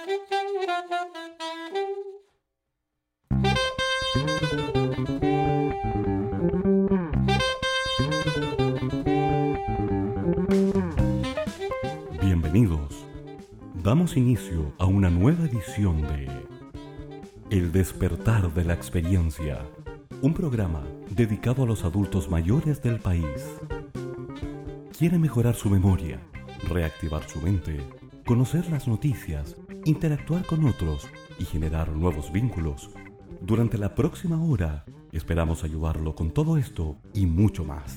Bienvenidos. Damos inicio a una nueva edición de El despertar de la experiencia, un programa dedicado a los adultos mayores del país. ¿Quiere mejorar su memoria, reactivar su mente, conocer las noticias, interactuar con otros y generar nuevos vínculos? Durante la próxima hora esperamos ayudarlo con todo esto y mucho más.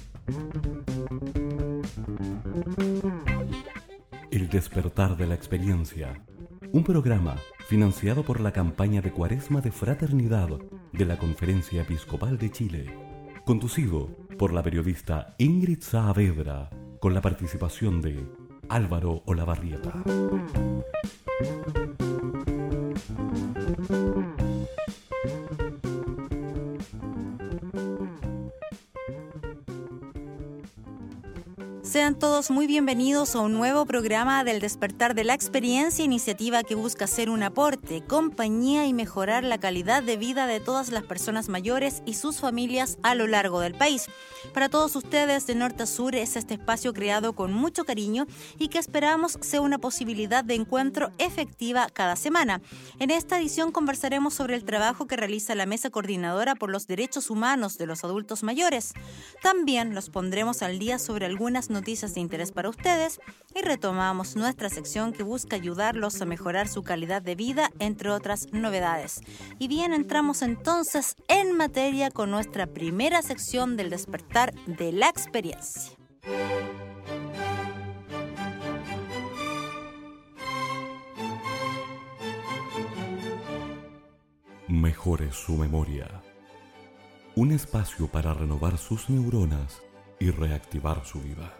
El despertar de la experiencia, un programa financiado por la campaña de Cuaresma de Fraternidad de la Conferencia Episcopal de Chile, conducido por la periodista Ingrid Saavedra, con la participación de Álvaro Olavarrieta. Sean todos muy bienvenidos a un nuevo programa del Despertar de la Experiencia, iniciativa que busca ser un aporte, compañía y mejorar la calidad de vida de todas las personas mayores y sus familias a lo largo del país. Para todos ustedes, de norte a sur, es este espacio creado con mucho cariño y que esperamos sea una posibilidad de encuentro efectiva cada semana. En esta edición conversaremos sobre el trabajo que realiza la Mesa Coordinadora por los Derechos Humanos de los Adultos Mayores. También los pondremos al día sobre algunas noticias de interés para ustedes y retomamos nuestra sección que busca ayudarlos a mejorar su calidad de vida, entre otras novedades. Y bien, entramos entonces en materia con nuestra primera sección del Despertar de la Experiencia. Mejore su memoria. Un espacio para renovar sus neuronas y reactivar su vida.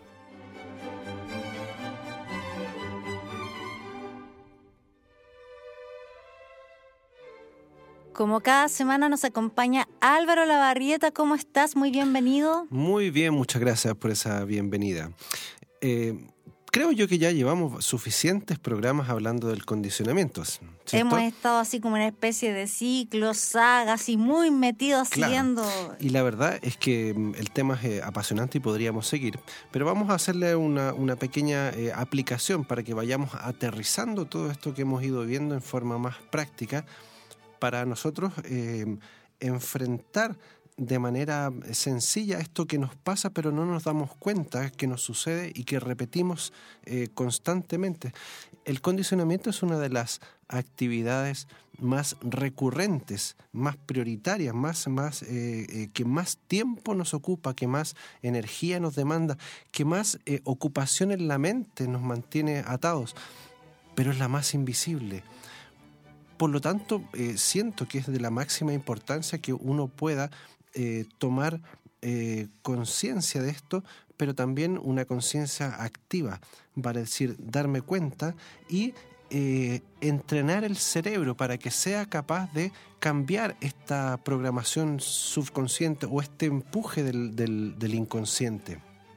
Como cada semana nos acompaña Álvaro Olavarrieta. ¿Cómo estás? Muy bienvenido. Muy bien, muchas gracias por esa bienvenida. Creo yo que ya llevamos suficientes programas hablando del condicionamiento, ¿cierto? Hemos estado así como en una especie de ciclos, sagas y muy metidos siguiendo. Y la verdad es que el tema es apasionante y podríamos seguir, pero vamos a hacerle una pequeña aplicación para que vayamos aterrizando todo esto que hemos ido viendo en forma más práctica para nosotros enfrentar de manera sencilla esto que nos pasa, pero no nos damos cuenta que nos sucede y que repetimos constantemente. El condicionamiento es una de las actividades más recurrentes, más prioritarias, que más tiempo nos ocupa, que más energía nos demanda, que más ocupación en la mente nos mantiene atados, pero es la más invisible. Por lo tanto, siento que es de la máxima importancia que uno pueda tomar conciencia de esto, pero también una conciencia activa, para decir, darme cuenta y entrenar el cerebro para que sea capaz de cambiar esta programación subconsciente o este empuje del inconsciente.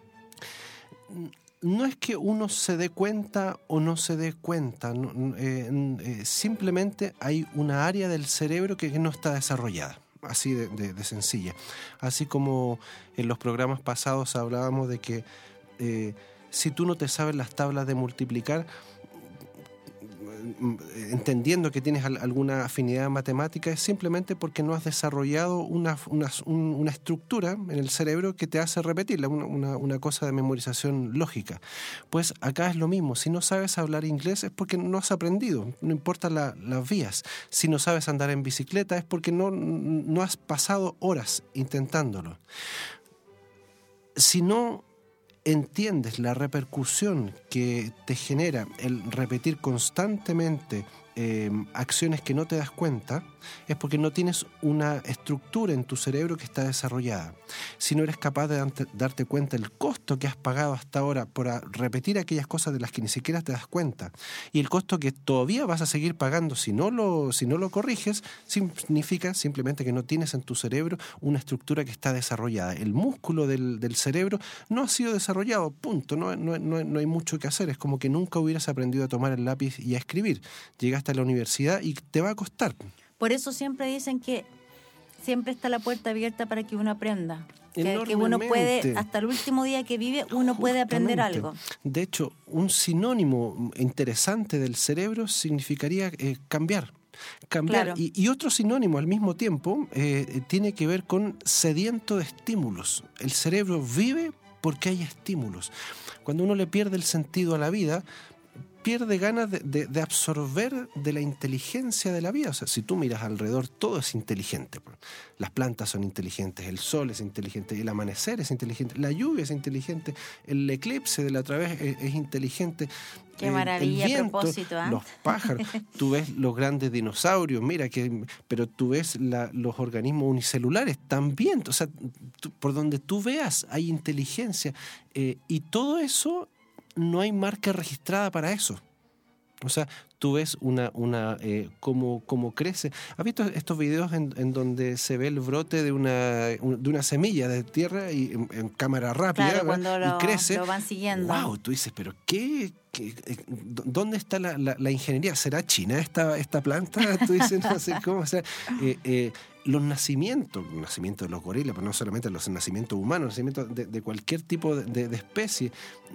No es que uno se dé cuenta o no se dé cuenta, simplemente hay una área del cerebro que no está desarrollada, así de sencilla. Así como en los programas pasados hablábamos de que si tú no te sabes las tablas de multiplicar, entendiendo que tienes alguna afinidad matemática, es simplemente porque no has desarrollado una estructura en el cerebro que te hace repetirla, una cosa de memorización lógica. Pues acá es lo mismo. Si no sabes hablar inglés es porque no has aprendido, no importa las vías. Si no sabes andar en bicicleta es porque no has pasado horas intentándolo. Si no entiendes la repercusión que te genera el repetir constantemente acciones que no te das cuenta, es porque no tienes una estructura en tu cerebro que está desarrollada. Si no eres capaz de darte cuenta del costo que has pagado hasta ahora por repetir aquellas cosas de las que ni siquiera te das cuenta, y el costo que todavía vas a seguir pagando si no lo corriges, significa simplemente que no tienes en tu cerebro una estructura que está desarrollada. El músculo del cerebro no ha sido desarrollado, punto. No hay mucho que hacer. Es como que nunca hubieras aprendido a tomar el lápiz y a escribir. Llegaste a la universidad y te va a costar. Por eso siempre dicen que siempre está la puerta abierta para que uno aprenda. Que uno puede, hasta el último día que vive, uno puede aprender algo. De hecho, un sinónimo interesante del cerebro significaría cambiar. Claro. Y otro sinónimo al mismo tiempo tiene que ver con sediento de estímulos. El cerebro vive porque hay estímulos. Cuando uno le pierde el sentido a la vida, pierde ganas de absorber de la inteligencia de la vida. O sea, si tú miras alrededor, todo es inteligente. Las plantas son inteligentes, el sol es inteligente, el amanecer es inteligente, la lluvia es inteligente, el eclipse de la otra vez es inteligente. Qué maravilla, el viento, a propósito, ¿eh? Los pájaros, tú ves los grandes dinosaurios, pero tú ves los organismos unicelulares también. O sea, por donde tú veas hay inteligencia, y todo eso no hay marca registrada para eso. O sea, tú ves cómo crece. ¿Has visto estos videos en donde se ve el brote de una semilla de tierra y en cámara rápida? Claro, cuando y crece. Lo van siguiendo. ¡Wow! Tú dices, ¿pero qué? ¿Dónde está la ingeniería? ¿Será China esta planta? Tú dices, no sé cómo. O sea, los nacimientos de los gorilas, pero no solamente los nacimientos humanos, nacimientos de cualquier tipo de especie,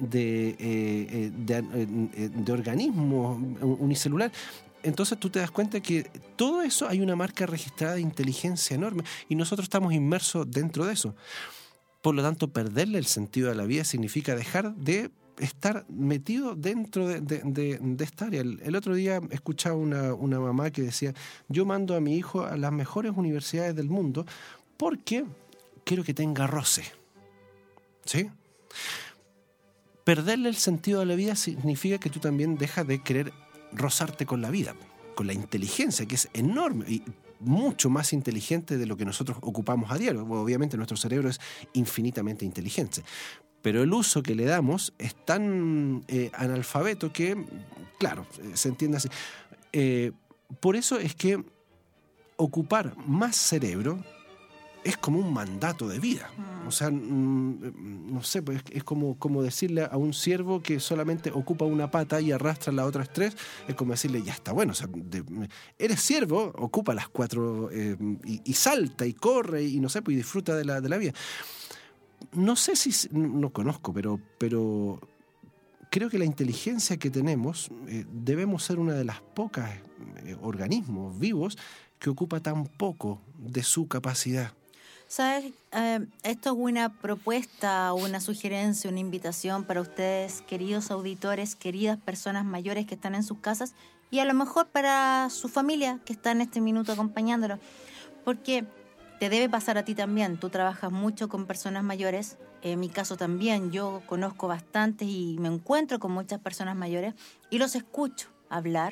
de organismo unicelular. Entonces tú te das cuenta que todo eso hay una marca registrada de inteligencia enorme y nosotros estamos inmersos dentro de eso. Por lo tanto, perderle el sentido a la vida significa dejar de estar metido dentro de esta área. El otro día escuchaba una mamá que decía: yo mando a mi hijo a las mejores universidades del mundo porque quiero que tenga roce. ¿Sí? Perderle el sentido a la vida significa que tú también dejas de querer rozarte con la vida, con la inteligencia, que es enorme y mucho más inteligente de lo que nosotros ocupamos a diario. Obviamente nuestro cerebro es infinitamente inteligente, pero el uso que le damos es tan analfabeto que, claro, se entiende así. Por eso es que ocupar más cerebro es como un mandato de vida. O sea, no sé, pues es como decirle a un ciervo que solamente ocupa una pata y arrastra las otras tres, es como decirle, ya está bueno, o sea, eres ciervo, ocupa las cuatro y salta y corre y no sé, pues y disfruta de la vida. No sé si, no conozco, pero creo que la inteligencia que tenemos debemos ser una de las pocas organismos vivos que ocupa tan poco de su capacidad. ¿Sabes? Esto es una propuesta, una sugerencia, una invitación para ustedes, queridos auditores, queridas personas mayores que están en sus casas y a lo mejor para su familia que está en este minuto acompañándolos. Porque te debe pasar a ti también. Tú trabajas mucho con personas mayores. En mi caso también. Yo conozco bastantes y me encuentro con muchas personas mayores y los escucho hablar.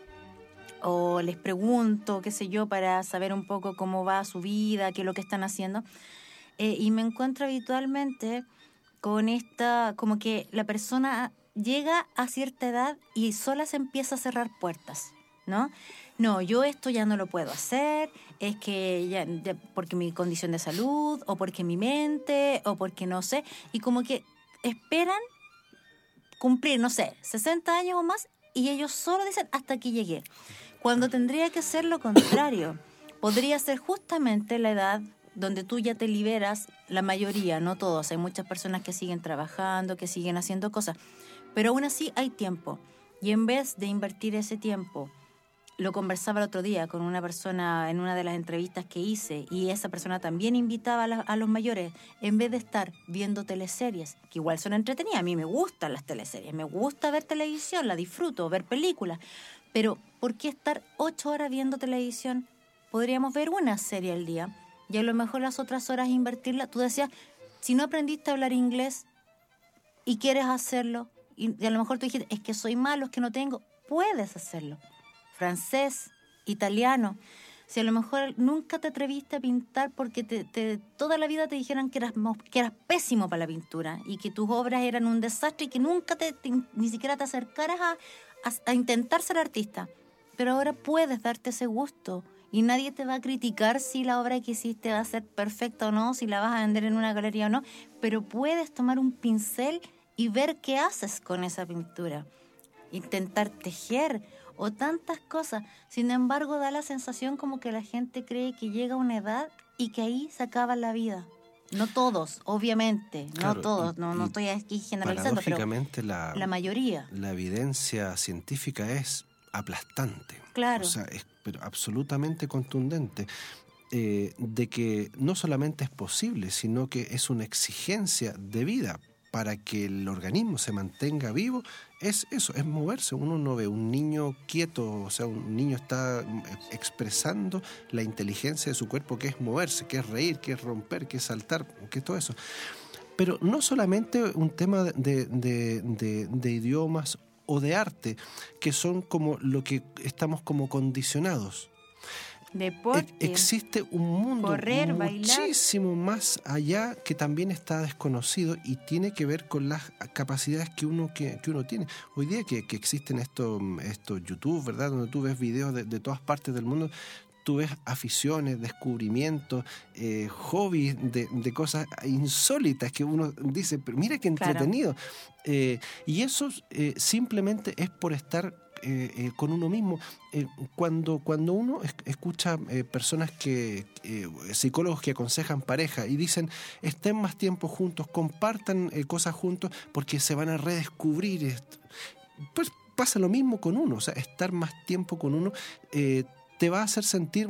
O les pregunto, qué sé yo, para saber un poco cómo va su vida, qué es lo que están haciendo. Y me encuentro habitualmente con como que la persona llega a cierta edad y sola se empieza a cerrar puertas, ¿no? No, yo esto ya no lo puedo hacer, es que ya porque mi condición de salud, o porque mi mente, o porque no sé. Y como que esperan cumplir, no sé, 60 años o más, y ellos solo dicen, hasta aquí llegué. Cuando tendría que ser lo contrario. Podría ser justamente la edad donde tú ya te liberas, la mayoría, no todos. Hay muchas personas que siguen trabajando, que siguen haciendo cosas. Pero aún así hay tiempo. Y en vez de invertir ese tiempo, lo conversaba el otro día con una persona en una de las entrevistas que hice, y esa persona también invitaba a los mayores, en vez de estar viendo teleseries, que igual son entretenidas. A mí me gustan las teleseries, me gusta ver televisión, la disfruto, ver películas. Pero, ¿por qué estar 8 horas viendo televisión? Podríamos ver una serie al día y a lo mejor las otras horas invertirla. Tú decías, si no aprendiste a hablar inglés y quieres hacerlo, y a lo mejor tú dijiste, es que soy malo, es que no tengo, puedes hacerlo. francés, italiano. Si a lo mejor nunca te atreviste a pintar porque toda la vida te dijeron que eras pésimo para la pintura y que tus obras eran un desastre y que nunca ni siquiera te acercaras a intentar ser artista. Pero ahora puedes darte ese gusto y nadie te va a criticar si la obra que hiciste va a ser perfecta o no, si la vas a vender en una galería o no, pero puedes tomar un pincel y ver qué haces con esa pintura. Intentar tejer o tantas cosas. Sin embargo, da la sensación como que la gente cree que llega a una edad y que ahí se acaba la vida. No todos, obviamente, claro, no todos, no estoy aquí generalizando, pero la mayoría. La evidencia científica es aplastante. Claro. O sea, es pero absolutamente contundente. De que no solamente es posible, sino que es una exigencia de vida para que el organismo se mantenga vivo, es eso, es moverse. Uno no ve un niño quieto, o sea, un niño está expresando la inteligencia de su cuerpo, que es moverse, que es reír, que es romper, que es saltar, que es todo eso. Pero no solamente un tema de idiomas o de arte, que son como lo que estamos como condicionados. Deporte, existe un mundo correr, muchísimo bailar, más allá que también está desconocido y tiene que ver con las capacidades que uno tiene. Hoy día que existen estos YouTube, ¿verdad? Donde tú ves videos de todas partes del mundo, tú ves aficiones, descubrimientos, hobbies de cosas insólitas que uno dice, pero mira qué entretenido. Claro. Y eso simplemente es por estar con uno mismo. Cuando uno escucha personas psicólogos que aconsejan pareja y dicen estén más tiempo juntos, compartan cosas juntos porque se van a redescubrir, pues pasa lo mismo con uno. O sea, estar más tiempo con uno te va a hacer sentir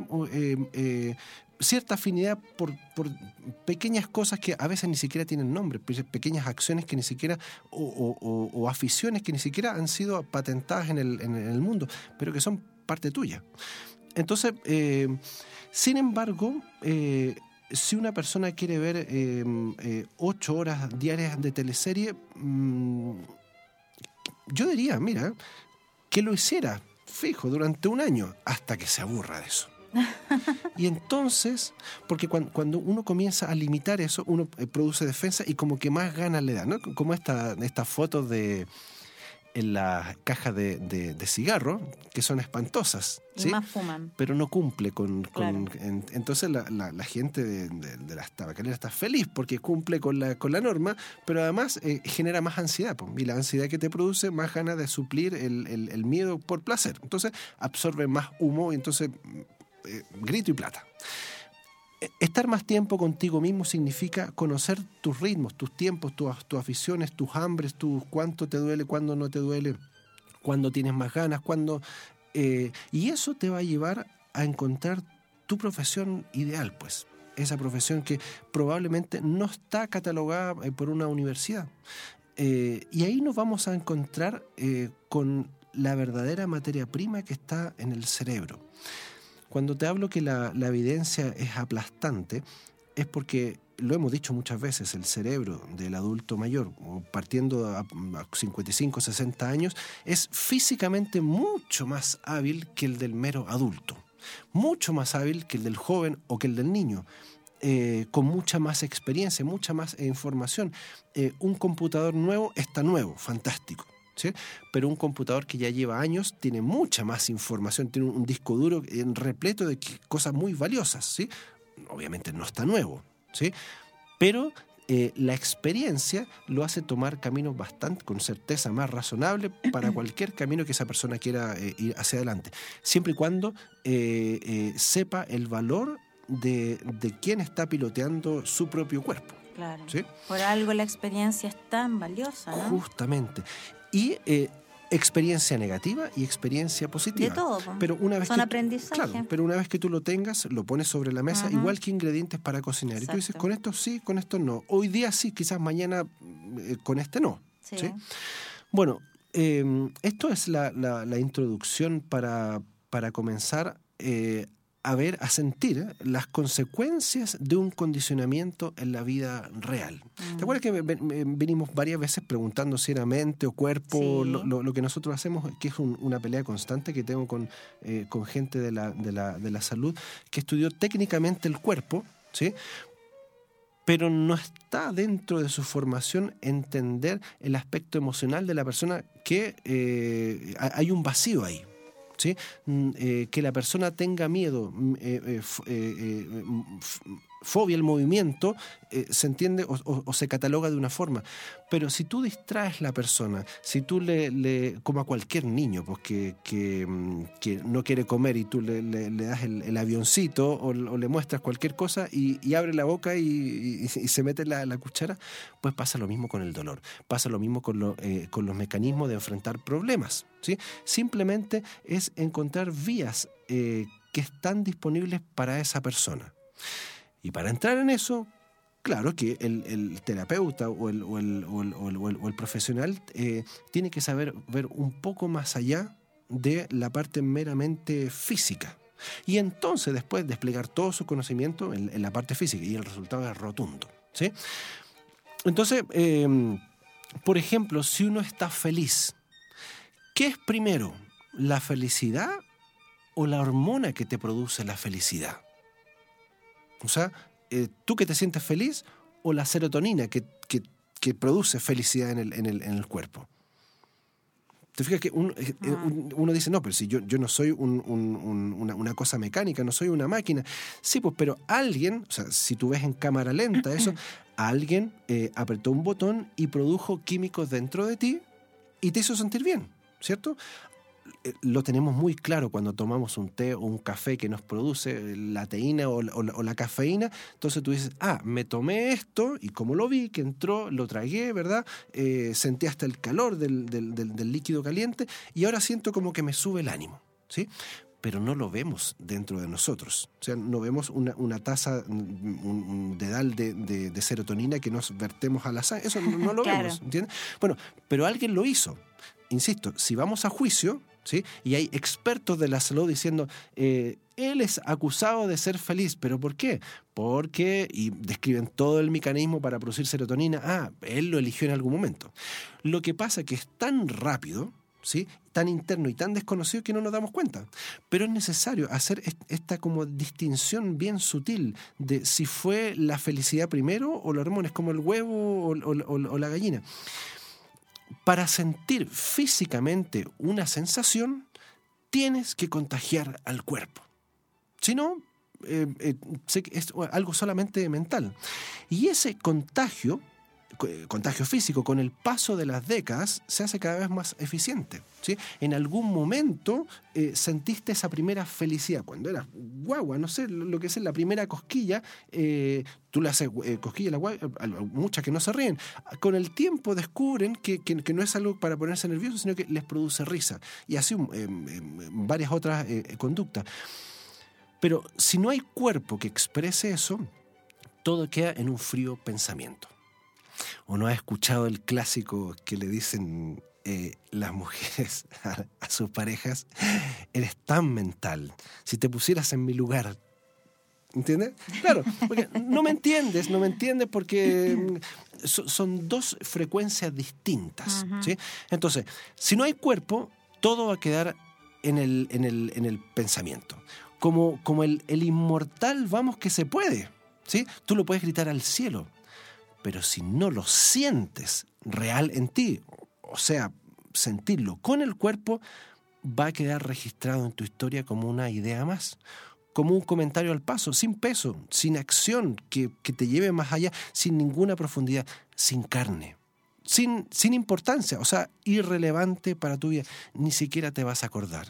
cierta afinidad por pequeñas cosas que a veces ni siquiera tienen nombre, pequeñas acciones que ni siquiera o aficiones que ni siquiera han sido patentadas en el mundo, pero que son parte tuya. Entonces, sin embargo, si una persona quiere ver 8 horas diarias de teleserie, yo diría, mira, que lo hiciera fijo durante un año hasta que se aburra de eso. Y entonces, porque cuando uno comienza a limitar eso, uno produce defensa y como que más ganas le da, ¿no? Como estas fotos en las cajas de cigarro, que son espantosas, ¿sí? Y más fuman. Pero no cumple Claro. Entonces la gente de las tabacaleras está feliz porque cumple con la norma, pero además genera más ansiedad, y la ansiedad que te produce más ganas de suplir el miedo por placer. Entonces absorbe más humo y entonces grito y plata. Estar más tiempo contigo mismo significa conocer tus ritmos, tus tiempos, tus aficiones, tus hambres, cuánto te duele, cuándo no te duele, cuándo tienes más ganas, y eso te va a llevar a encontrar tu profesión ideal, pues. Esa profesión que probablemente no está catalogada por una universidad. Y ahí nos vamos a encontrar con la verdadera materia prima que está en el cerebro. Cuando te hablo que la evidencia es aplastante, es porque, lo hemos dicho muchas veces, el cerebro del adulto mayor, partiendo a 55, 60 años, es físicamente mucho más hábil que el del mero adulto. Mucho más hábil que el del joven o que el del niño. Con mucha más experiencia, mucha más información. Un computador nuevo está nuevo, fantástico. ¿Sí? Pero un computador que ya lleva años tiene mucha más información, tiene un disco duro repleto de cosas muy valiosas, ¿sí? Obviamente no está nuevo, ¿sí? Pero la experiencia lo hace tomar caminos bastante, con certeza, más razonable para cualquier camino que esa persona quiera ir hacia adelante, siempre y cuando sepa el valor de quién está piloteando su propio cuerpo. Claro. ¿Sí? Por algo la experiencia es tan valiosa, ¿no? Justamente. Y experiencia negativa y experiencia positiva. De todo. Pero una vez son aprendizajes. Claro, pero una vez que tú lo tengas, lo pones sobre la mesa, igual que ingredientes para cocinar. Exacto. Y tú dices, con esto sí, con esto no. Hoy día sí, quizás mañana con este no. Sí. ¿Sí? Bueno, esto es la introducción para comenzar a sentir las consecuencias de un condicionamiento en la vida real. ¿Te acuerdas que venimos varias veces preguntando si era mente o cuerpo? Sí. Lo que nosotros hacemos, que es una pelea constante que tengo con gente de la salud, que estudió técnicamente el cuerpo, ¿sí? Pero no está dentro de su formación entender el aspecto emocional de la persona, que hay un vacío ahí. ¿Sí? Que la persona tenga miedo, fobia al movimiento, se entiende o se cataloga de una forma. Pero si tú distraes a la persona, si tú como a cualquier niño, pues que no quiere comer, y tú le das el avioncito o le muestras cualquier cosa y abre la boca y se mete la cuchara, pues pasa lo mismo con el dolor, pasa lo mismo con los mecanismos de enfrentar problemas, ¿sí? Simplemente es encontrar vías que están disponibles para esa persona. Y para entrar en eso, claro que el terapeuta o el profesional tiene que saber ver un poco más allá de la parte meramente física. Y entonces después desplegar todo su conocimiento en la parte física, y el resultado es rotundo, ¿sí? Entonces, por ejemplo, si uno está feliz, ¿qué es primero? ¿La felicidad o la hormona que te produce la felicidad? O sea, ¿tú que te sientes feliz o la serotonina que produce felicidad en el cuerpo? ¿Te fijas que uno dice, no, pero si yo no soy una cosa mecánica, no soy una máquina? Sí, pues, pero alguien, o sea, si tú ves en cámara lenta eso, alguien apretó un botón y produjo químicos dentro de ti y te hizo sentir bien, ¿cierto? Lo tenemos muy claro cuando tomamos un té o un café que nos produce la teína o la cafeína. Entonces tú dices, me tomé esto y como lo vi que entró, lo tragué, ¿verdad? Sentí hasta el calor del líquido caliente y ahora siento como que me sube el ánimo, ¿sí? Pero no lo vemos dentro de nosotros. O sea, no vemos una tasa dedal de serotonina que nos vertemos a la sangre. Eso no lo Claro. vemos, ¿entiendes? Bueno, pero alguien lo hizo. Insisto, si vamos a juicio, ¿sí? Y hay expertos de la salud diciendo, él es acusado de ser feliz, ¿pero por qué? Porque, y describen todo el mecanismo para producir serotonina, él lo eligió en algún momento. Lo que pasa es que es tan rápido, ¿sí? Tan interno y tan desconocido que no nos damos cuenta. Pero es necesario hacer esta como distinción bien sutil de si fue la felicidad primero o los hormonas, como el huevo o la gallina. Para sentir físicamente una sensación, tienes que contagiar al cuerpo. Si no, es algo solamente mental. Y ese contagio físico, con el paso de las décadas, se hace cada vez más eficiente, ¿sí? En algún momento sentiste esa primera felicidad. Cuando eras guagua, no sé, lo que es la primera cosquilla, tú le haces cosquilla a la guagua, muchas que no se ríen. Con el tiempo descubren que no es algo para ponerse nervioso, sino que les produce risa. Y así varias otras conductas. Pero si no hay cuerpo que exprese eso, todo queda en un frío pensamiento. ¿O no has escuchado el clásico que le dicen las mujeres a sus parejas? Eres tan mental. Si te pusieras en mi lugar. ¿Entiendes? Claro, porque no me entiendes porque son dos frecuencias distintas, uh-huh. ¿Sí? Entonces, si no hay cuerpo, todo va a quedar en el pensamiento. Como el inmortal vamos que se puede, ¿sí? Tú lo puedes gritar al cielo. Pero si no lo sientes real en ti, o sea, sentirlo con el cuerpo, va a quedar registrado en tu historia como una idea más, como un comentario al paso, sin peso, sin acción que te lleve más allá, sin ninguna profundidad, sin carne, sin importancia, o sea, irrelevante para tu vida, ni siquiera te vas a acordar.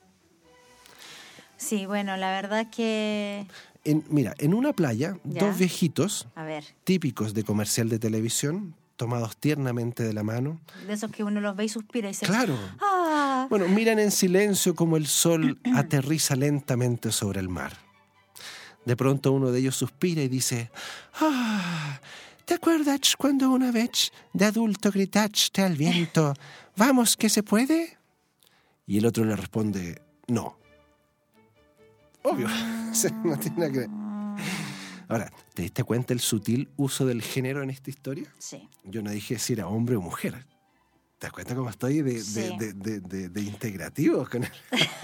Sí, bueno, la verdad que... Mira, en una playa, ¿Ya? Dos viejitos, a ver, típicos de comercial de televisión, tomados tiernamente de la mano. de esos que uno los ve y suspira y dice... ¡Claro! ¡Ah! Bueno, miran en silencio como el sol aterriza lentamente sobre el mar. De pronto uno de ellos suspira y dice: ¿te acuerdas cuando una vez de adulto gritaste al viento, vamos que se puede? Y el otro le responde: no. Obvio, no tiene nada que ver. Ahora, ¿te diste cuenta el sutil uso del género en esta historia? Sí. Yo no dije si era hombre o mujer. ¿Te das cuenta cómo estoy de integrativo con él?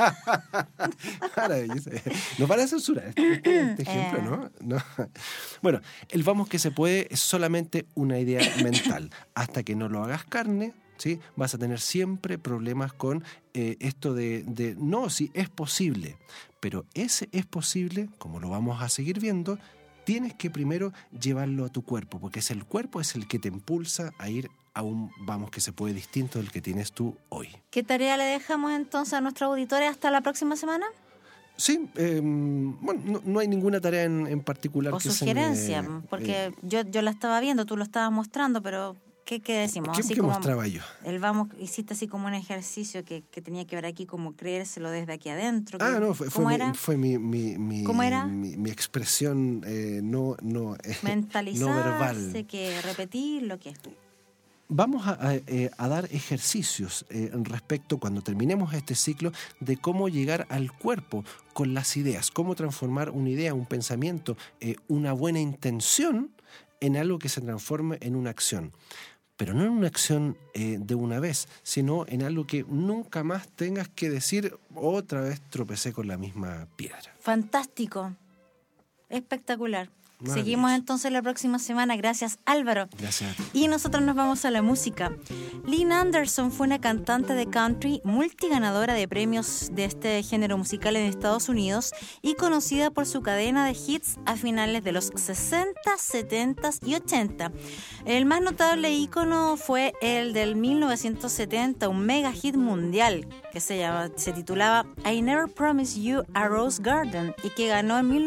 Maravilloso. No para censurar este ejemplo, ¿no? Bueno, el vamos que se puede es solamente una idea mental. Hasta que no lo hagas carne, ¿sí? Vas a tener siempre problemas con esto de no, sí, es posible. Pero ese es posible, como lo vamos a seguir viendo, tienes que primero llevarlo a tu cuerpo, porque el cuerpo es el que te impulsa a ir a un vamos que se puede distinto del que tienes tú hoy. ¿Qué tarea le dejamos entonces a nuestros auditores hasta la próxima semana? Sí, bueno, no hay ninguna tarea en particular. O sugerencia, porque yo la estaba viendo, tú lo estabas mostrando, pero ¿qué decimos? ¿Qué mostraba yo? El vamos, hiciste así como un ejercicio que tenía que ver aquí, como creérselo desde aquí adentro. Fue mi ¿Cómo era? Mi expresión no mentalizarse, verbal. Que repetirlo, ¿qué? Vamos a dar ejercicios respecto, cuando terminemos este ciclo, de cómo llegar al cuerpo con las ideas, cómo transformar una idea, un pensamiento, una buena intención en algo que se transforme en una acción. Pero no en una acción de una vez, sino en algo que nunca más tengas que decir otra vez tropecé con la misma piedra. Fantástico, espectacular. Seguimos entonces la próxima semana. Gracias, Álvaro. Gracias. Y nosotros nos vamos a la música. Lynn Anderson fue una cantante de country multiganadora de premios de este género musical en Estados Unidos y conocida por su cadena de hits a finales de los 60, 70 y 80. El más notable ícono fue el del 1970, un mega hit mundial que se titulaba I Never Promised You a Rose Garden y que ganó en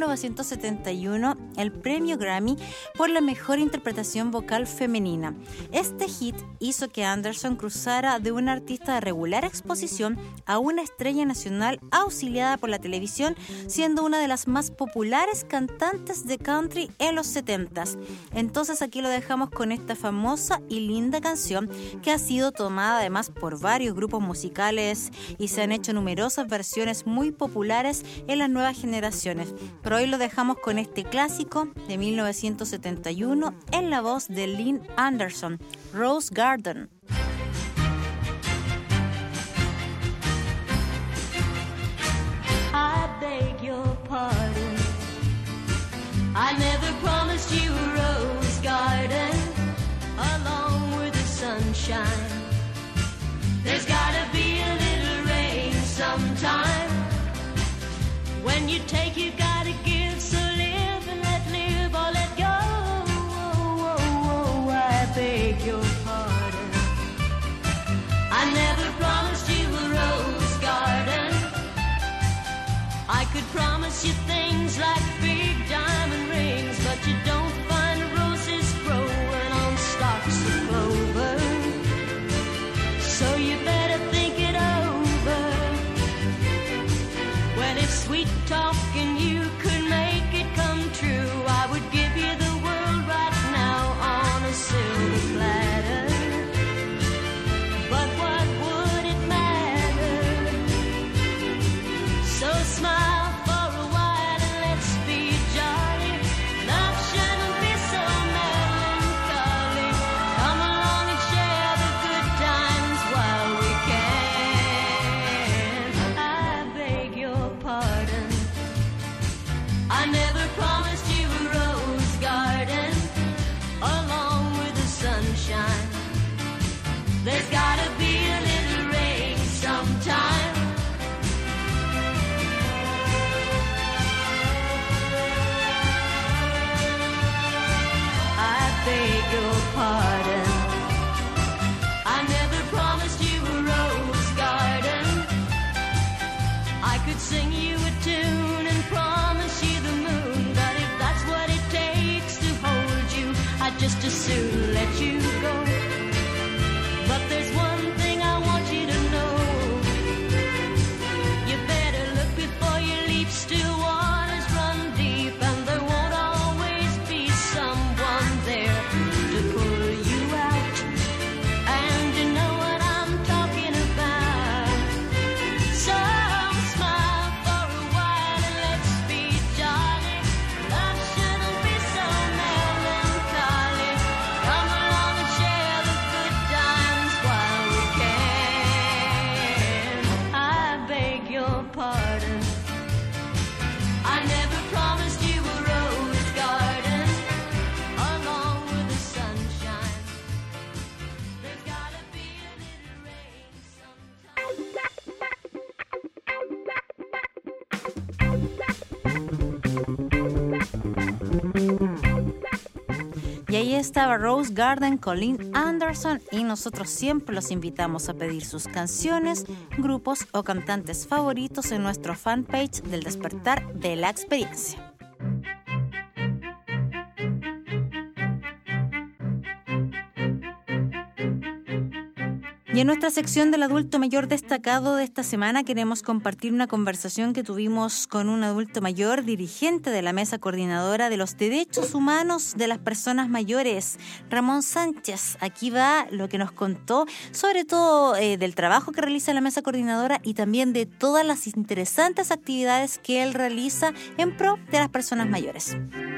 1971 el premio Grammy por la mejor interpretación vocal femenina. Este hit hizo que Anderson cruzara de una artista de regular exposición a una estrella nacional auxiliada por la televisión, siendo una de las más populares cantantes de country en los 70s. Entonces aquí lo dejamos con esta famosa y linda canción que ha sido tomada además por varios grupos musicales y se han hecho numerosas versiones muy populares en las nuevas generaciones. Pero hoy lo dejamos con este clásico de 1971 en la voz de Lynn Anderson, Rose Garden. I beg your pardon. I never promised you a rose garden along with the sunshine. There's gotta be a little rain sometime. When you take, you gotta give, so live and let live or let go. I beg your pardon. I never promised you a rose garden. I could promise you things like big diamond rings, but you don't find roses growing on stalks of clover. So you better think it over. Well, if sweet talking you could make it come true, I would give you the world right now on a silver platter. But what would it matter? So smile for a while and let's be jolly. Love shouldn't be so melancholy. Come along and share the good times while we can. I beg your pardon. I never promised you a rose garden along with the sunshine. There's gotta be a little rain sometime. I beg your pardon. I never promised you a rose garden. I could sing you a tune and promise you the moon, but if that's what it takes to hold you, I'd just as soon let you go. But there's one thing I want you to know. You better look before you leap, still waters run deep, and there won't always be someone there to pull you out. And you know what I'm talking about. So smile for a while and let's estaba Rose Garden con Lynn Anderson y nosotros siempre los invitamos a pedir sus canciones, grupos o cantantes favoritos en nuestro fanpage del Despertar de la Experiencia. Y en nuestra sección del adulto mayor destacado de esta semana queremos compartir una conversación que tuvimos con un adulto mayor dirigente de la Mesa Coordinadora de los Derechos Humanos de las Personas Mayores, Ramón Sánchez. Aquí va lo que nos contó, sobre todo del trabajo que realiza la Mesa Coordinadora y también de todas las interesantes actividades que él realiza en pro de las personas mayores.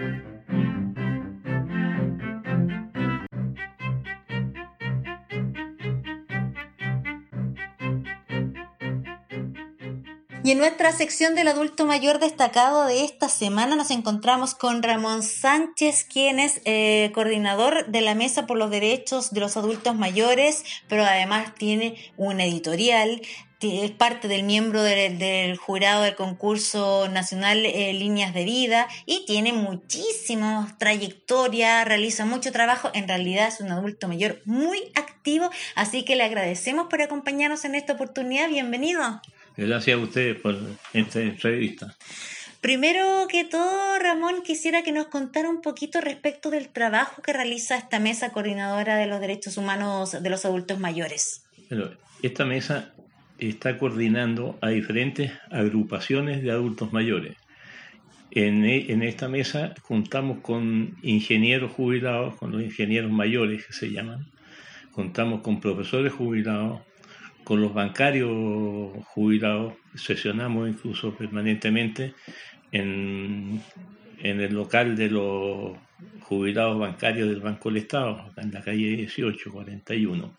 Y en nuestra sección del adulto mayor destacado de esta semana nos encontramos con Ramón Sánchez, quien es coordinador de la Mesa por los Derechos de los Adultos Mayores, pero además tiene una editorial, es parte del miembro del jurado del concurso nacional Líneas de Vida y tiene muchísima trayectoria, realiza mucho trabajo. En realidad es un adulto mayor muy activo, así que le agradecemos por acompañarnos en esta oportunidad. Bienvenido. Gracias a ustedes por esta entrevista. Primero que todo, Ramón, quisiera que nos contara un poquito respecto del trabajo que realiza esta Mesa Coordinadora de los Derechos Humanos de los Adultos Mayores. Pero esta mesa está coordinando a diferentes agrupaciones de adultos mayores. En esta mesa contamos con ingenieros jubilados, con los ingenieros mayores que se llaman, contamos con profesores jubilados, con los bancarios jubilados, sesionamos incluso permanentemente en el local de los jubilados bancarios del Banco del Estado, en la calle 1841.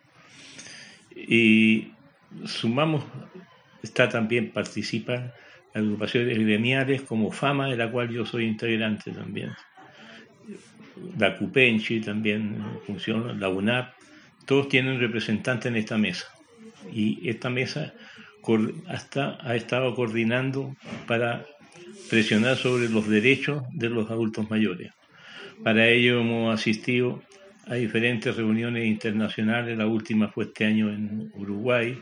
Y sumamos, participan agrupaciones gremiales como FAMA, de la cual yo soy integrante también. La CUPENCHI también funciona, la UNAP, todos tienen representantes en esta mesa. Y esta mesa ha estado coordinando para presionar sobre los derechos de los adultos mayores. Para ello hemos asistido a diferentes reuniones internacionales, la última fue este año en Uruguay.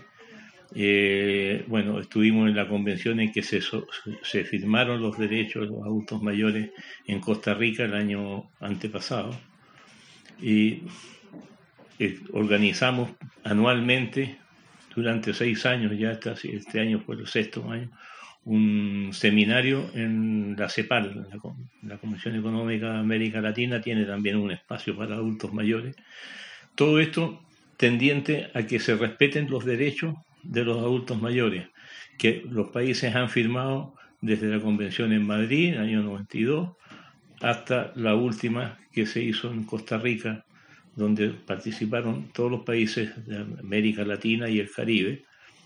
Estuvimos en la convención en que se firmaron los derechos de los adultos mayores en Costa Rica el año antepasado. Y organizamos anualmente, durante 6 años, ya este año fue el 6º año, un seminario en la CEPAL, la Comisión Económica de América Latina, tiene también un espacio para adultos mayores. Todo esto tendiente a que se respeten los derechos de los adultos mayores, que los países han firmado desde la Convención en Madrid, en el año 92, hasta la última que se hizo en Costa Rica, donde participaron todos los países de América Latina y el Caribe,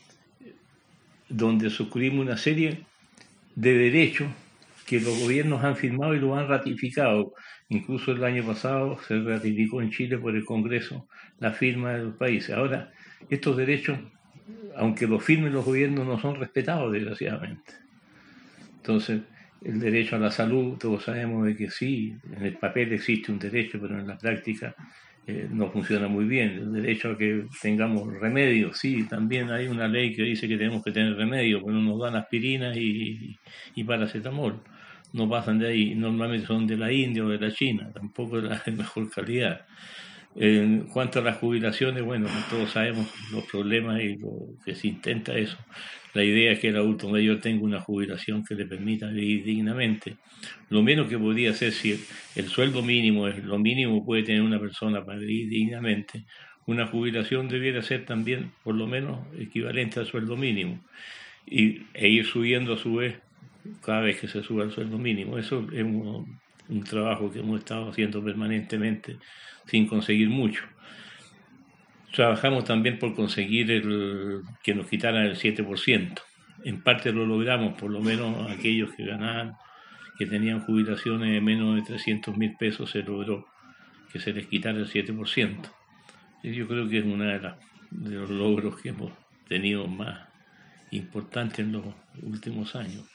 donde suscribimos una serie de derechos que los gobiernos han firmado y lo han ratificado. Incluso el año pasado se ratificó en Chile por el Congreso la firma de los países. Ahora, estos derechos, aunque los firmen los gobiernos, no son respetados, desgraciadamente. Entonces, el derecho a la salud, todos sabemos de que sí, en el papel existe un derecho, pero en la práctica no funciona muy bien. El derecho a que tengamos remedios, sí, también hay una ley que dice que tenemos que tener remedios, pero nos dan aspirinas y paracetamol. No pasan de ahí, normalmente son de la India o de la China, tampoco de la mejor calidad. En cuanto a las jubilaciones, bueno, todos sabemos los problemas y lo que se intenta eso. La idea es que el adulto mayor tenga una jubilación que le permita vivir dignamente. Lo menos que podría hacer, si el sueldo mínimo es lo mínimo que puede tener una persona para vivir dignamente, una jubilación debiera ser también por lo menos equivalente al sueldo mínimo e ir subiendo a su vez cada vez que se suba el sueldo mínimo. Eso es un trabajo que hemos estado haciendo permanentemente sin conseguir mucho. Trabajamos también por conseguir que nos quitaran el 7%. En parte lo logramos, por lo menos aquellos que ganaban, que tenían jubilaciones de menos de 300.000 pesos, se logró que se les quitara el 7%. Y yo creo que es uno de los logros que hemos tenido más importantes en los últimos años.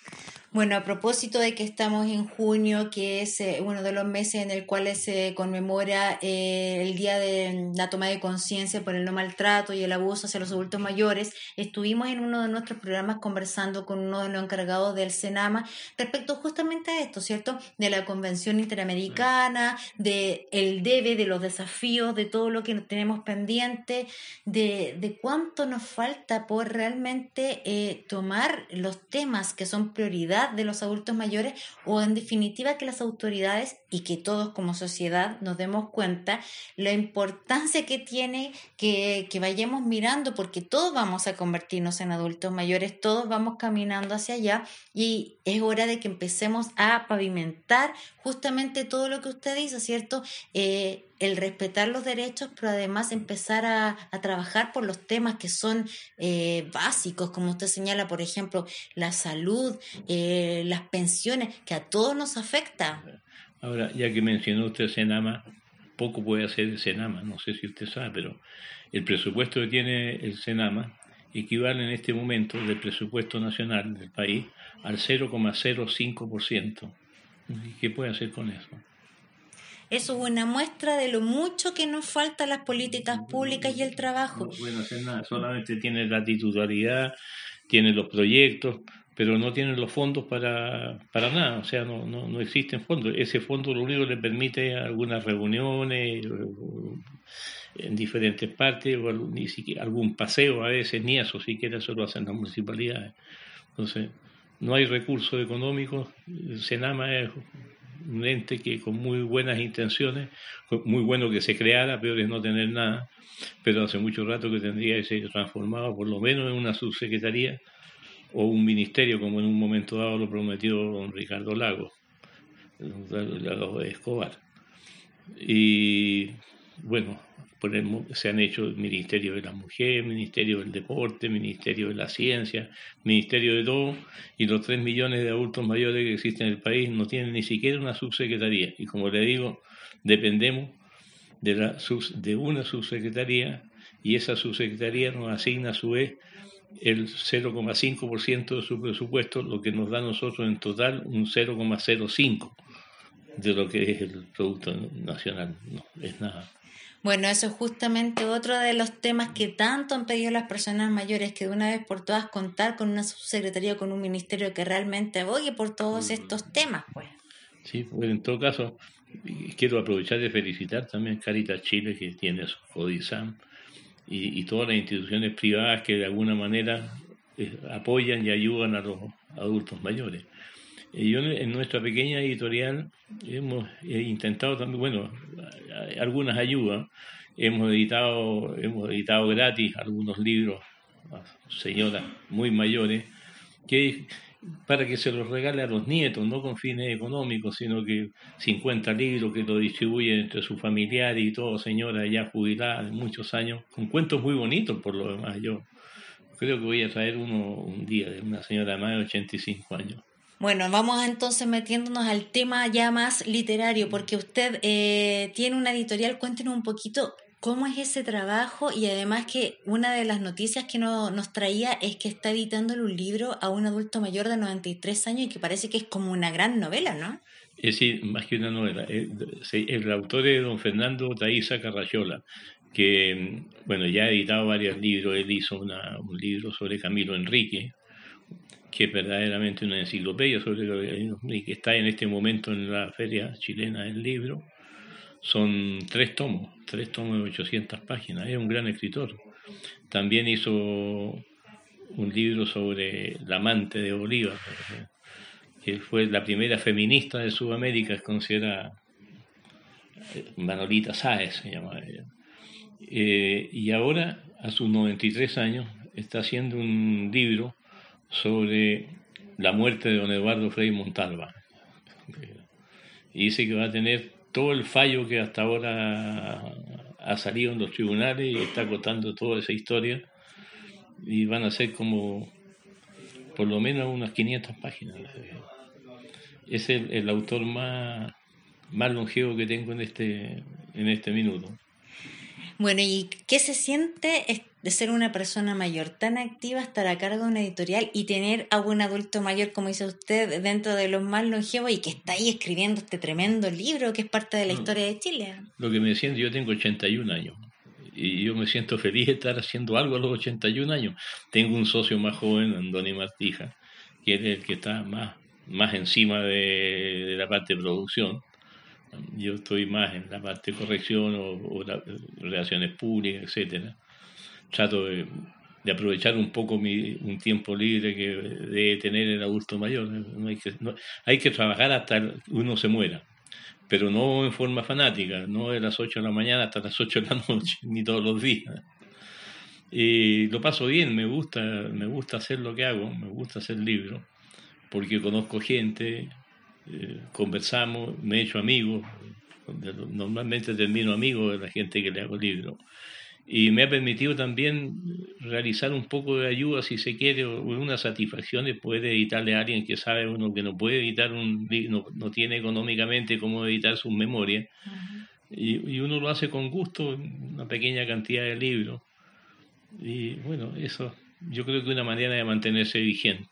Bueno, a propósito de que estamos en junio, que es uno de los meses en el cual se conmemora el Día de la Toma de Conciencia por el no maltrato y el abuso hacia los adultos mayores, estuvimos en uno de nuestros programas conversando con uno de los encargados del CENAMA respecto justamente a esto, ¿cierto? De la Convención Interamericana, de el debe, de los desafíos, de todo lo que tenemos pendiente, de cuánto nos falta por realmente tomar los temas que son prioridad de los adultos mayores, o en definitiva que las autoridades y que todos como sociedad nos demos cuenta la importancia que tiene que vayamos mirando, porque todos vamos a convertirnos en adultos mayores, todos vamos caminando hacia allá, y es hora de que empecemos a pavimentar justamente todo lo que usted dice, ¿cierto? El respetar los derechos, pero además empezar a trabajar por los temas que son básicos, como usted señala, por ejemplo, la salud, las pensiones, que a todos nos afecta. Ahora, ya que mencionó usted Senama, poco puede hacer el Senama, no sé si usted sabe, pero el presupuesto que tiene el Senama equivale en este momento del presupuesto nacional del país al 0,05%. ¿Qué puede hacer con eso? Eso es una muestra de lo mucho que nos falta las políticas públicas y el trabajo. No pueden hacer nada, solamente tiene la titularidad, tiene los proyectos, pero no tienen los fondos para nada, o sea, no existen fondos. Ese fondo lo único que le permite algunas reuniones en diferentes partes, o ni siquiera algún paseo a veces, ni eso siquiera, eso lo hacen las municipalidades. Entonces, no hay recursos económicos. El Senama es un ente que con muy buenas intenciones, muy bueno que se creara, peor es no tener nada, pero hace mucho rato que tendría que ser transformado por lo menos en una subsecretaría o un ministerio, como en un momento dado lo prometió don Ricardo Lagos Escobar. Y bueno, se han hecho el Ministerio de la Mujer, Ministerio del Deporte, Ministerio de la Ciencia, Ministerio de todo, y los 3 millones de adultos mayores que existen en el país no tienen ni siquiera una subsecretaría. Y como le digo, dependemos de una subsecretaría, y esa subsecretaría nos asigna a su vez el 0,5% de su presupuesto, lo que nos da a nosotros en total un 0,05% de lo que es el Producto Nacional. No es nada. Bueno, eso es justamente otro de los temas que tanto han pedido las personas mayores, que de una vez por todas contar con una subsecretaría, con un ministerio que realmente abogue por todos estos temas, pues. Sí, pues en todo caso, quiero aprovechar de felicitar también Caritas Chile, que tiene su CODISAM, y todas las instituciones privadas que de alguna manera apoyan y ayudan a los adultos mayores. Yo en nuestra pequeña editorial hemos intentado también, bueno, algunas ayudas. Hemos editado gratis algunos libros a señoras muy mayores, para que se los regale a los nietos, no con fines económicos, sino que 50 libros que lo distribuyen entre sus familiares y todo, señoras ya jubiladas de muchos años, con cuentos muy bonitos por lo demás. Yo creo que voy a traer uno un día de una señora de más de 85 años. Bueno, vamos entonces metiéndonos al tema ya más literario, porque usted tiene una editorial. Cuéntenos un poquito cómo es ese trabajo, y además que una de las noticias que nos traía es que está editándole un libro a un adulto mayor de 93 años y que parece que es como una gran novela, ¿no? Es decir, más que una novela. El autor es don Fernando Taiza Carrachola, que bueno, ya ha editado varios libros. Él hizo un libro sobre Camilo Enrique, que es verdaderamente una enciclopedia y que está en este momento en la Feria Chilena del Libro. Son 3 tomos de 800 páginas. Es un gran escritor. También hizo un libro sobre la amante de Bolívar, que fue la primera feminista de Sudamérica, es considerada Manolita Sáez, se llamaba ella. Y ahora, a sus 93 años, está haciendo un libro sobre la muerte de don Eduardo Frei Montalva. Y dice que va a tener todo el fallo que hasta ahora ha salido en los tribunales, y está contando toda esa historia, y van a ser como por lo menos unas 500 páginas. Es el autor más longevo que tengo en este minuto. Bueno, ¿y qué se siente de ser una persona mayor tan activa, estar a cargo de una editorial y tener a un adulto mayor, como dice usted, dentro de los más longevos y que está ahí escribiendo este tremendo libro que es parte de la historia de Chile? Lo que me siento, yo tengo 81 años y yo me siento feliz de estar haciendo algo a los 81 años. Tengo un socio más joven, Andoni Martija, que es el que está más encima de la parte de producción. Yo estoy más en la parte de corrección o relaciones públicas, etcétera. Trato de aprovechar un poco un tiempo libre que debe tener el adulto mayor. Hay que trabajar hasta uno se muera, pero no en forma fanática, no de las 8 de la mañana hasta las 8 de la noche, ni todos los días. Y lo paso bien, me gusta hacer lo que hago, me gusta hacer libros, porque conozco gente, conversamos, me he hecho amigos, normalmente termino amigos de la gente que le hago libros. Y me ha permitido también realizar un poco de ayuda, si se quiere, o una satisfacción de poder editarle a alguien que sabe uno que no puede editar no tiene económicamente cómo editar sus memorias. Y uno lo hace con gusto, una pequeña cantidad de libros. Y bueno, eso yo creo que es una manera de mantenerse vigente.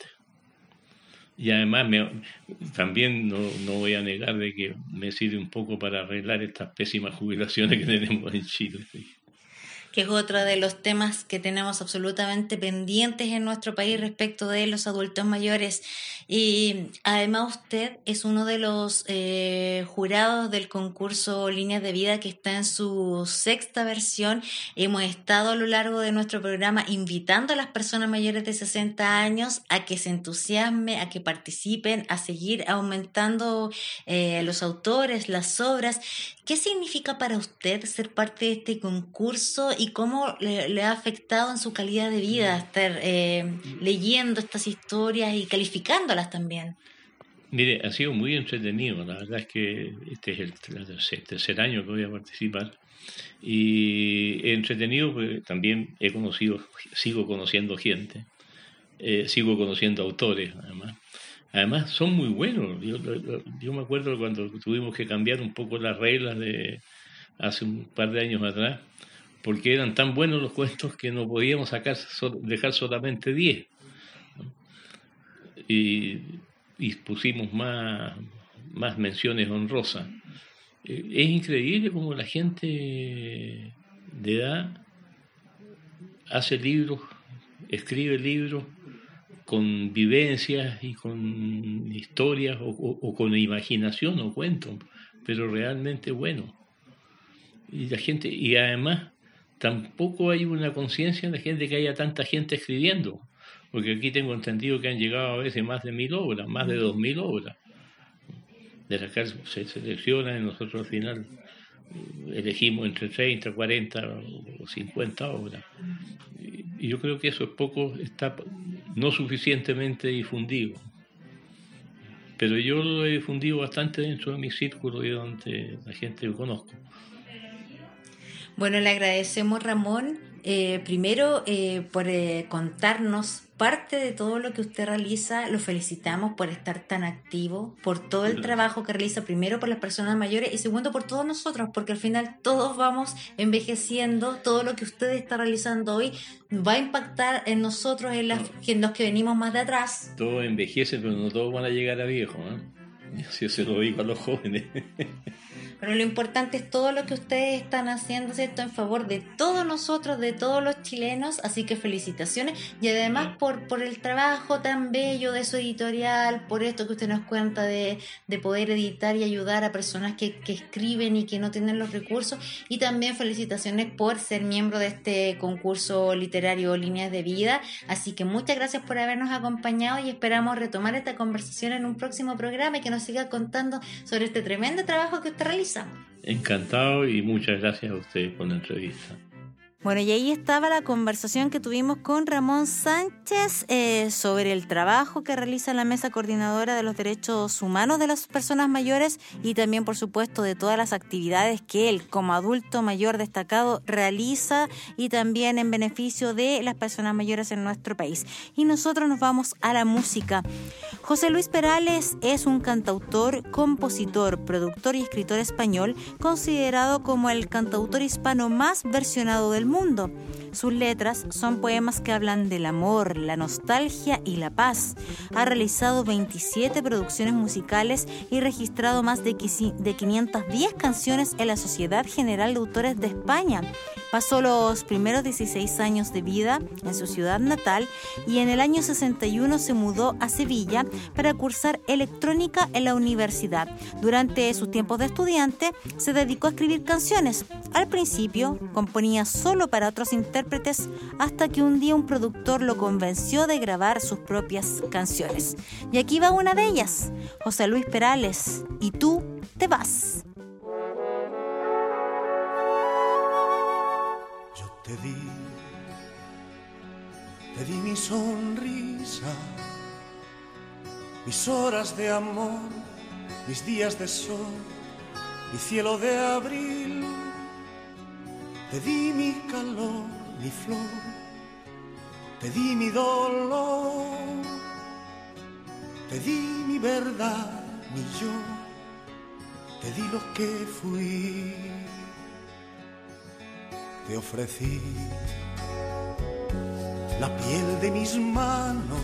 Y además también no voy a negar de que me sirve un poco para arreglar estas pésimas jubilaciones que tenemos en Chile, que es otro de los temas que tenemos absolutamente pendientes en nuestro país respecto de los adultos mayores. Y además usted es uno de los jurados del concurso Líneas de Vida, que está en su 6ª versión. Hemos estado a lo largo de nuestro programa invitando a las personas mayores de 60 años a que se entusiasmen, a que participen, a seguir aumentando los autores, las obras. ¿Qué significa para usted ser parte de este concurso y cómo le ha afectado en su calidad de vida estar leyendo estas historias y calificándolas también? Mire, ha sido muy entretenido. La verdad es que este es el tercer año que voy a participar. Y entretenido porque también sigo conociendo gente, sigo conociendo autores además. Además son muy buenos. Yo me acuerdo cuando tuvimos que cambiar un poco las reglas de hace un par de años atrás, porque eran tan buenos los cuentos que no podíamos dejar solamente 10. Y pusimos más menciones honrosas. Es increíble cómo la gente de edad hace libros, escribe libros con vivencias y con historias o con imaginación o cuentos, pero realmente bueno. Y además tampoco hay una conciencia en la gente que haya tanta gente escribiendo, porque aquí tengo entendido que han llegado a veces más de 1.000 obras, más de 2.000 obras, de las que se seleccionan y nosotros al final elegimos entre 30, 40 o 50 obras. Y yo creo que eso es poco, está no suficientemente difundido. Pero yo lo he difundido bastante dentro de mi círculo y donde la gente lo conozco. Bueno, le agradecemos, Ramón, primero por contarnos parte de todo lo que usted realiza. Lo felicitamos por estar tan activo, por todo el trabajo que realiza, primero por las personas mayores y segundo por todos nosotros, porque al final todos vamos envejeciendo. Todo lo que usted está realizando hoy va a impactar en nosotros, en los que venimos más de atrás. Todos envejecen, pero no todos van a llegar a viejos, ¿eh? Yo se lo digo a los jóvenes. Pero lo importante es todo lo que ustedes están haciendo, ¿cierto?, en favor de todos nosotros, de todos los chilenos. Así que felicitaciones. Y además por el trabajo tan bello de su editorial, por esto que usted nos cuenta de poder editar y ayudar a personas que escriben y que no tienen los recursos. Y también felicitaciones por ser miembro de este concurso literario Líneas de Vida. Así que muchas gracias por habernos acompañado y esperamos retomar esta conversación en un próximo programa y que nos siga contando sobre este tremendo trabajo que usted realiza. Encantado y muchas gracias a ustedes por la entrevista. Bueno, y ahí estaba la conversación que tuvimos con Ramón Sánchez sobre el trabajo que realiza la Mesa Coordinadora de los Derechos Humanos de las Personas Mayores y también, por supuesto, de todas las actividades que él, como adulto mayor destacado, realiza y también en beneficio de las personas mayores en nuestro país. Y nosotros nos vamos a la música. José Luis Perales es un cantautor, compositor, productor y escritor español considerado como el cantautor hispano más versionado del mundo. Sus letras son poemas que hablan del amor, la nostalgia y la paz. Ha realizado 27 producciones musicales y registrado más de 510 canciones en la Sociedad General de Autores de España. Pasó los primeros 16 años de vida en su ciudad natal y en el año 61 se mudó a Sevilla para cursar electrónica en la universidad. Durante sus tiempos de estudiante se dedicó a escribir canciones. Al principio componía solo para otros intérpretes hasta que un día un productor lo convenció de grabar sus propias canciones. Y aquí va una de ellas, José Luis Perales, Y tú te vas. Te di mi sonrisa, mis horas de amor, mis días de sol, mi cielo de abril. Te di mi calor, mi flor, te di mi dolor, te di mi verdad, mi yo, te di lo que fui. Te ofrecí la piel de mis manos,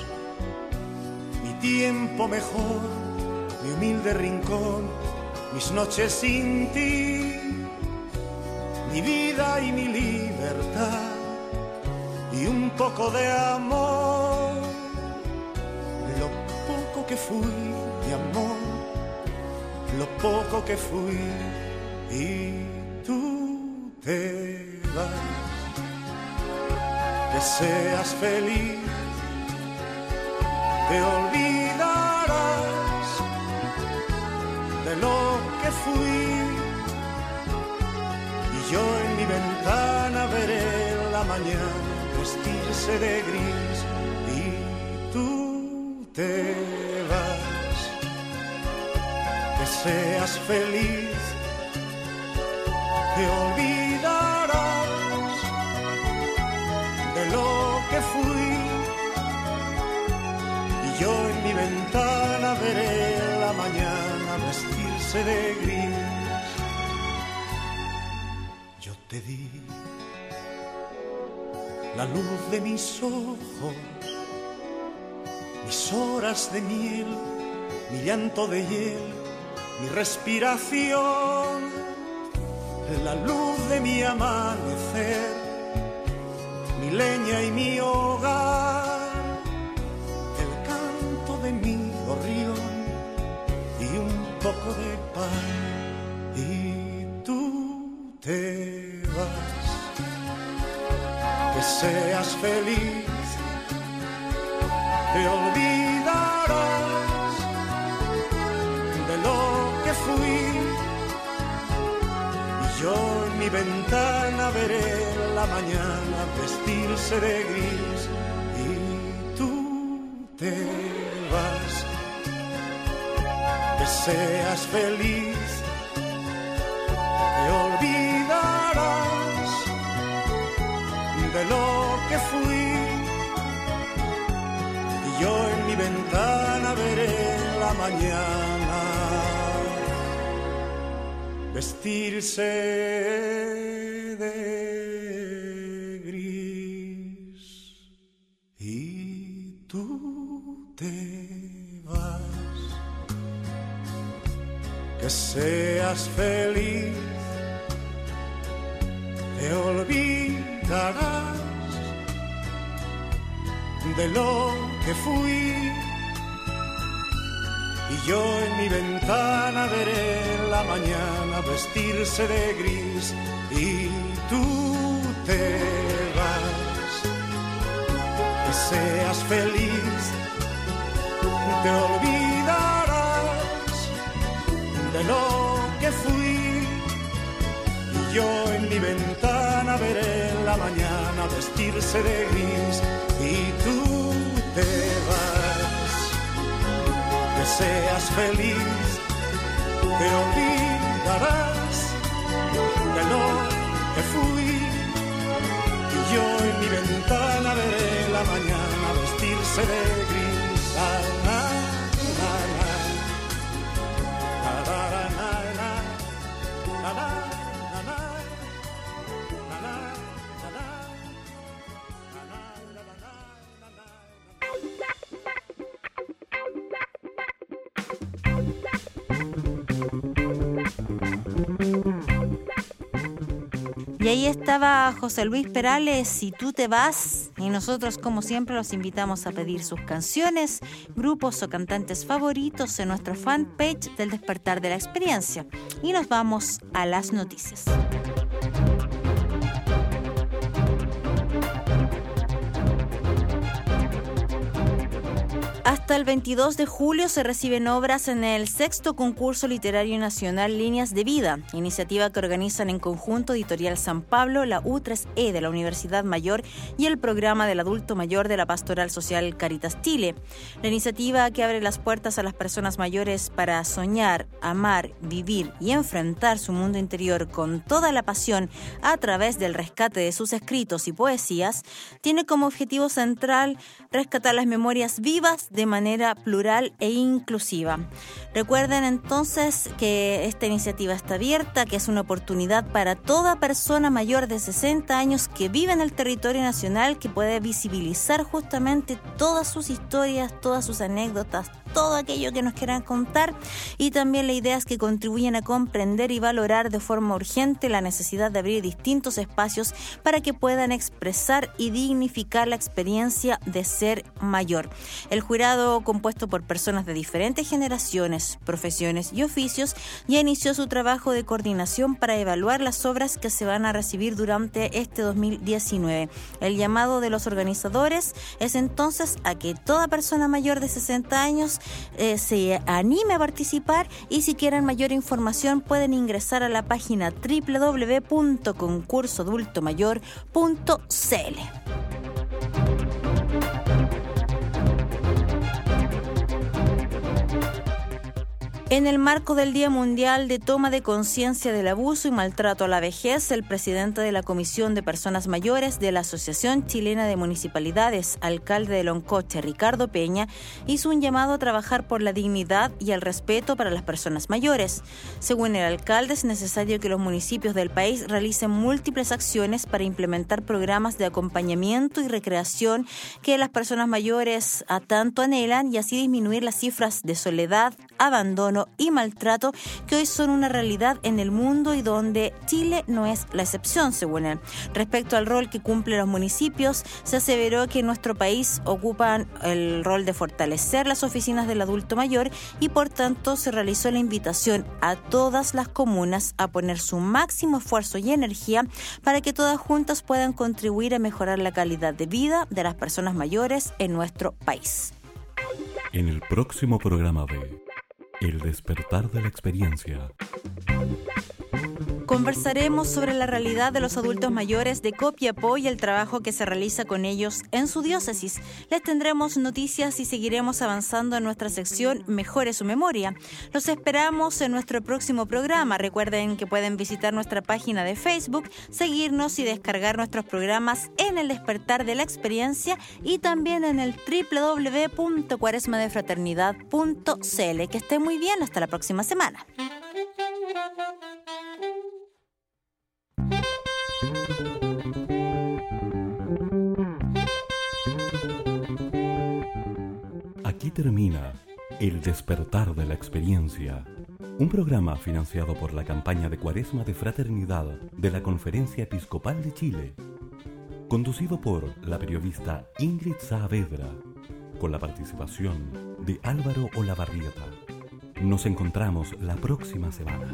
mi tiempo mejor, mi humilde rincón, mis noches sin ti, mi vida y mi libertad, y un poco de amor, lo poco que fui, mi amor, lo poco que fui, y tú te vas. Que seas feliz, te olvidarás de lo que fui, y yo en mi ventana veré la mañana vestirse de gris, y tú te vas. Que seas feliz, te olvidarás de lo que fui, y yo en mi ventana veré la mañana vestirse de gris. Yo te di la luz de mis ojos, mis horas de miel, mi llanto de hiel, mi respiración, la luz de mi amanecer, mi leña y mi hogar, el canto de mi gorrión y un poco de pan, y tú te vas. Que seas feliz, te olvidarás de lo que fui, y yo en mi ventana veré la mañana vestirse de gris, y tú te vas. Que seas feliz, te olvidarás de lo que fui, y yo en mi ventana veré la mañana vestirse de gris, y tú te vas. Que seas feliz, te olvidarás de lo que fui, y yo en mi ventana veré la mañana vestirse de gris, y tú te vas. Que seas feliz, te olvidarás de lo que fui, y yo en mi ventana veré la mañana vestirse de gris, y tú te vas. Que seas feliz, te olvidarás de lo que fui, y yo en mi ventana veré la mañana vestirse de gris. Y ahí estaba José Luis Perales, Si tú te vas, y nosotros como siempre los invitamos a pedir sus canciones, grupos o cantantes favoritos en nuestro fanpage del Despertar de la Experiencia. Y nos vamos a las noticias. Hasta el 22 de julio se reciben obras en el 6º Concurso Literario Nacional Líneas de Vida, iniciativa que organizan en conjunto Editorial San Pablo, la U3E de la Universidad Mayor y el Programa del Adulto Mayor de la Pastoral Social Caritas Chile. La iniciativa que abre las puertas a las personas mayores para soñar, amar, vivir y enfrentar su mundo interior con toda la pasión a través del rescate de sus escritos y poesías, tiene como objetivo central rescatar las memorias vivas de manera plural e inclusiva. Recuerden entonces que esta iniciativa está abierta, que es una oportunidad para toda persona mayor de 60 años que vive en el territorio nacional, que puede visibilizar justamente todas sus historias, todas sus anécdotas, todo aquello que nos quieran contar, y también la idea es que contribuyan a comprender y valorar de forma urgente la necesidad de abrir distintos espacios para que puedan expresar y dignificar la experiencia de ser mayor. El jurado, compuesto por personas de diferentes generaciones, profesiones y oficios, ya inició su trabajo de coordinación para evaluar las obras que se van a recibir durante este 2019. El llamado de los organizadores es entonces a que toda persona mayor de 60 años se anime a participar, y si quieren mayor información pueden ingresar a la página www.concursoadultomayor.cl. En el marco del Día Mundial de Toma de Conciencia del Abuso y Maltrato a la Vejez, el presidente de la Comisión de Personas Mayores de la Asociación Chilena de Municipalidades, alcalde de Loncoche, Ricardo Peña, hizo un llamado a trabajar por la dignidad y el respeto para las personas mayores. Según el alcalde, es necesario que los municipios del país realicen múltiples acciones para implementar programas de acompañamiento y recreación que las personas mayores tanto anhelan, y así disminuir las cifras de soledad, abandono y maltrato que hoy son una realidad en el mundo y donde Chile no es la excepción, según él. Respecto al rol que cumplen los municipios, se aseveró que en nuestro país ocupan el rol de fortalecer las oficinas del adulto mayor, y por tanto se realizó la invitación a todas las comunas a poner su máximo esfuerzo y energía para que todas juntas puedan contribuir a mejorar la calidad de vida de las personas mayores en nuestro país. En el próximo programa de El Despertar de la Experiencia, conversaremos sobre la realidad de los adultos mayores de Copiapó y el trabajo que se realiza con ellos en su diócesis. Les tendremos noticias y seguiremos avanzando en nuestra sección Mejore su Memoria. Los esperamos en nuestro próximo programa. Recuerden que pueden visitar nuestra página de Facebook, seguirnos y descargar nuestros programas en el Despertar de la Experiencia y también en el www.cuaresmadefraternidad.cl. Que estén muy bien, hasta la próxima semana. Aquí termina El Despertar de la Experiencia, un programa financiado por la campaña de Cuaresma de Fraternidad de la Conferencia Episcopal de Chile, conducido por la periodista Ingrid Saavedra, con la participación de Álvaro Olavarrieta. Nos encontramos la próxima semana.